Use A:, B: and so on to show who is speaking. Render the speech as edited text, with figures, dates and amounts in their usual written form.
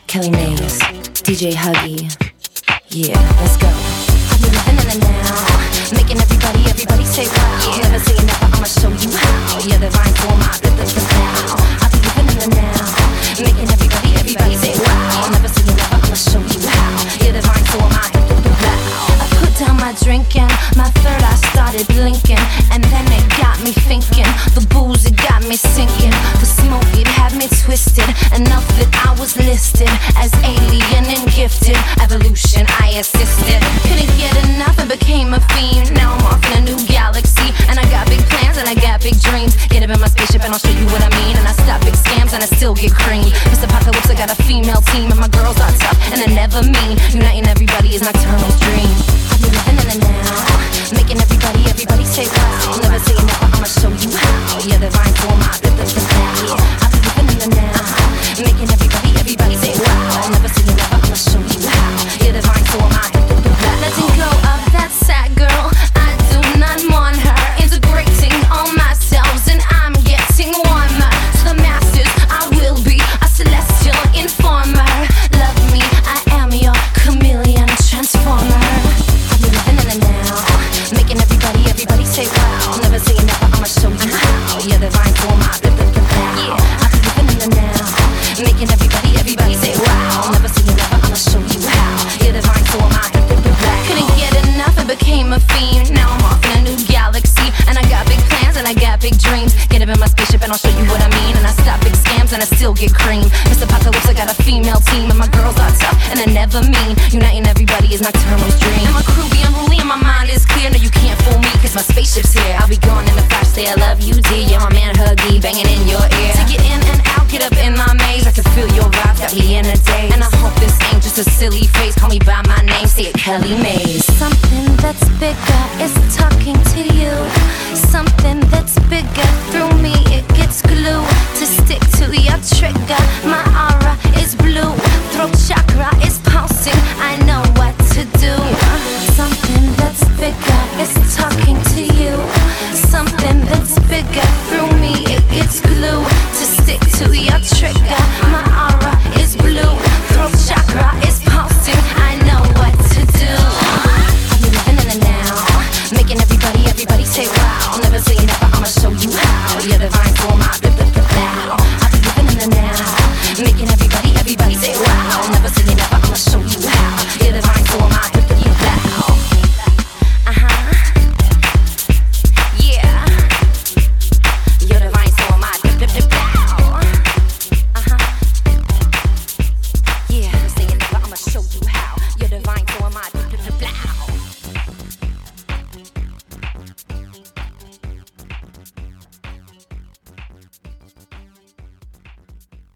A: Kelly Mays, DJ Huggy. Yeah, let's go.
B: I'm living in the now, making everybody say wow. Never say never, I'ma show you how. Yeah, the rhyme for my now. I'm living in the now, making everybody say wow. Never say never, I'ma show you how. Yeah, the rhyme for my now. I put down my drinking, my third eye started blinking, and then it got me thinking. The booze, it got me sinking. The smoke, it had me twisted. Enough that I was listed as alien and gifted. Evolution, I assisted. Couldn't get enough and became a fiend. Now I'm off in a new galaxy, and I got big plans and I got big dreams. Get up in my spaceship and I'll show you what I mean. And I stop big scams and I still get cream. Mr. Apocalypse, I got a female team, and my girls are tough and they're never mean. Uniting everybody is Nocturnal's dream. I'm living in the now, making everybody say wow. Never say never, I'ma show you how. Yeah, the rhyme for my now. I'm living in the now, making everybody say wow. Never say never, I'ma show you how. Yeah, the rhyme for my letting go of that sad girl. I do not mourn her. Integrating all myself, and I'm getting warmer. To the masses, I will be a celestial informer. Love me, I am your chameleon transformer. I'm living in the now, making everybody say wow. Never say never, I'ma show you how. Yeah, the rhyme for my yeah. I'm living in the now, making everybody say wow. Never say never, I'ma show you how. Yeah, the rhyme for my couldn't get enough and became a fiend. Now I'm off in a new galaxy, and I got big plans and I got big dreams. Get up in my spaceship and I'll show you what I mean. And I stop big scams and I still get cream. Mr. Apocalypse, I got a female team, and my girls are tough and they're never mean. Uniting everybody is Nocturnal's dream. And my crew be unruly and my mind is clear. No, you can't fool me, cause my spaceship's here. I'll be gone in the flash, say I love you, dear. Yeah, my man Huggy banging in your ear. To get in and out, get up in my maze. I can feel your vibes, got me in a daze. And I hope this ain't just a silly phrase. Call me by my name, say it Kelly Mays.
C: Something that's bigger is talking to you. Something that's bigger through me, it gets glue to stick to your trigger. My aura is blue, throat chakra is pulsing. I know